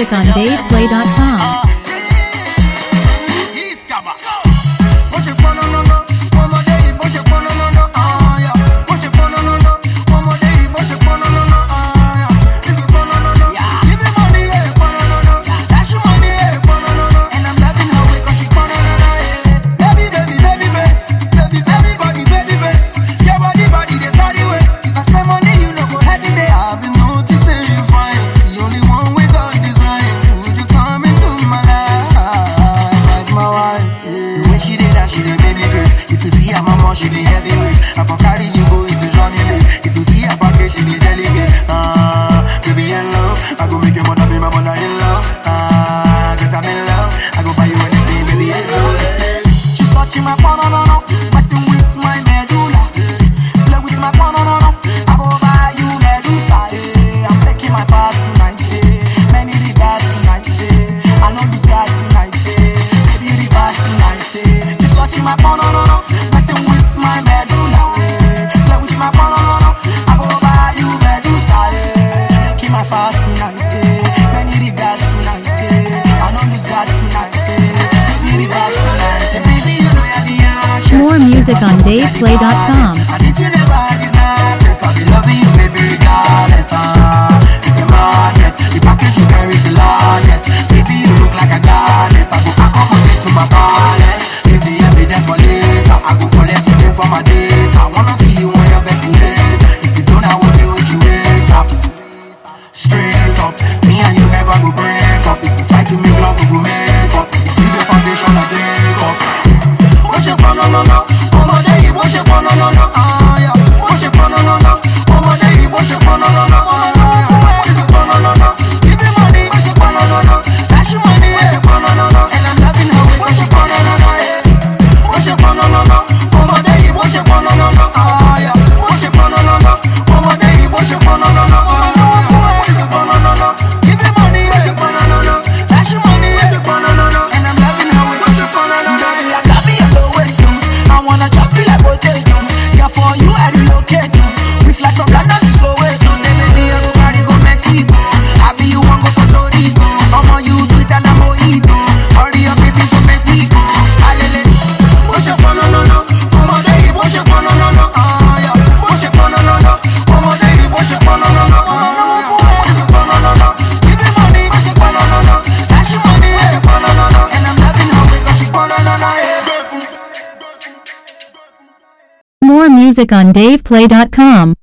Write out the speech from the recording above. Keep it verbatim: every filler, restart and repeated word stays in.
music on dave play dot com. She be heavyweight. I for carry you go into Johnny Lee. If you see her package, she be delicate. Ah, uh, baby in love. I go make your mother be my mother in love. Ah, uh, cause I'm in love. I go buy you anything, baby in love. She's touching my banana, messing with my medulla. Play with my banana, I go buy you Medusa. I'm taking my fast tonight. Many regards tonight. I know this guy tonight. Baby reverse tonight. She's touching my banana, messing with my medulla, play with my banana. I go buy you Medusa, keep my fast tonight. Many regards tonight. I know this God tonight. Baby reverse tonight. Baby, you know you're the ash. More music on dave play dot com. And if you never had this nonsense, I'll be loving you, baby, regardless. Uh, it's a madness. The package you carry is the largest. Baby, you look like a goddess. I go accommodate to my palace. Give the evidence for later. I go collect your name from my data. I wanna see you on your best behavior. If you don't, I want you with you waist up. Straight up. Me and you never go break up. If you fight to make love, we go make up. You the foundation I break up. What's your plan, no, no, no. Oh my day, what's your plan, no, no, no. Ah, yeah. What's your plan, no, no, no. Oh my day, what's your plan, no, no, no. Ah, yeah. What's your plan, no, no, no. Give me money, what's your plan, no, no, no. Dash your money, what's your plan, no, no, no. And I'm loving her way, what's your plan, no, no, no. What's your plan, no, no, no. Oh my day, what's your plan, no, no, no. Ah, yeah. What's your plan, no, no, no. Oh my day, what's your plan, no, no, no. Ah, yeah. What's your plan, no, no, no. Give me money, what's your plan, no, no, no. Dash your money, what's your plan, no, no, no. And I'm loving her way, what's your plan, no, no, no. I got me a low waist, I wanna chop you like potato. Yeah, for you I relocate. We fly from London to Soweto. Then maybe I go carry go Mexico. Happy you want go Puerto Rico. I'ma use with an mojito. Hurry up, baby, so make me go. Alele, what's your plan, no, no, no. Oh my day, what's your plan, no, no, no. Ah, yeah. What's your plan, no, no, no. Oh my day, what's your plan, no, no, no. Ah, what's your plan, no, no, no. Give me money, what's your plan, no, no, no. Dash your money, what's your plan, no, no, no. And I'm loving her because she plan, no, no, no. More music on dave play dot com.